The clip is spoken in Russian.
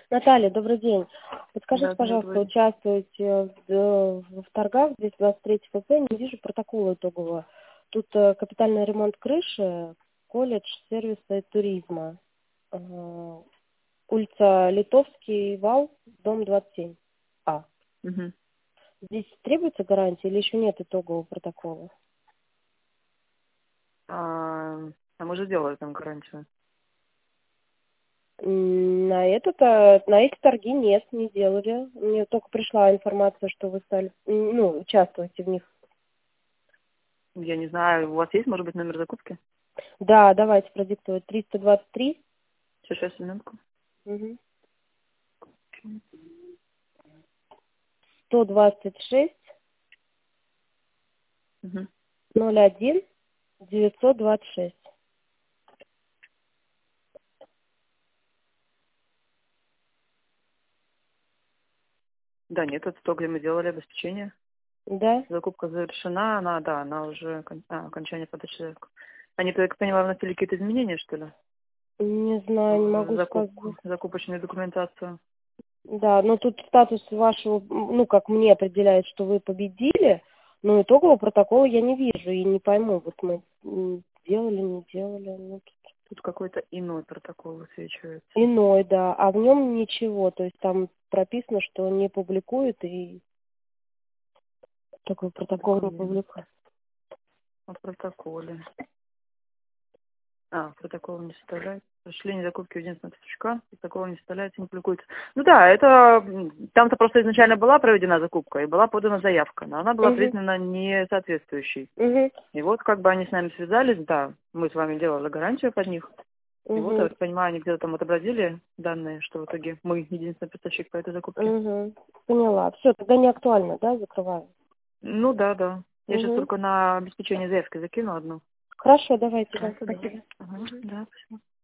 Наталья, добрый день. Подскажите, Да, пожалуйста, здравствуйте. участвуете в торгах, здесь 23 ФП, не вижу протокола итогового. Тут капитальный ремонт крыши, колледж сервиса и туризма. Улица Литовский вал, дом 27. Мгм. Здесь требуется гарантия или еще нет итогового протокола? А, а мы же делали там гарантию. На эти торги нет, не делали. Мне только пришла информация, что вы стали, участвуете в них. Я не знаю, у вас есть, может быть, номер закупки? Да, давайте продиктовать. 323. Сейчас, минутку. Угу. 126 Мгм. 01 926. Да, нет, это то, где мы делали обеспечение. Да? Закупка завершена, она уже окончание подачи заявок. Они, я так понимаю, вносили какие-то изменения, что ли? Не знаю, не В могу сказать. закупочную документацию. Да, но тут статус вашего, как мне определяет, что вы победили, но итогового протокола я не вижу и не пойму, вот мы делали, не делали. Тут какой-то иной протокол высвечивается. Иной, да, а в нем ничего, то есть там прописано, что не публикуют и такой протокол не Документ публикует. о протоколе. Протокол не составляет. Осуществление закупки в единственного поставщика. Протокол не составляется, не публикуется. Ну да, это там-то просто изначально была проведена закупка и была подана заявка, но она была Угу, признана не соответствующей. угу, И вот как бы они с нами связались, да, мы с вами делали гарантию под них. И вот, я угу, так понимаю, они где-то там отобразили данные, что в итоге мы единственный поставщик по этой закупке. угу. Поняла. Все, тогда не актуально, да, закрываю. Ну да, да. Я сейчас Угу. только на обеспечение заявки закину одну. Хорошо, давайте, да, Это да. спасибо. Ага, да, спасибо.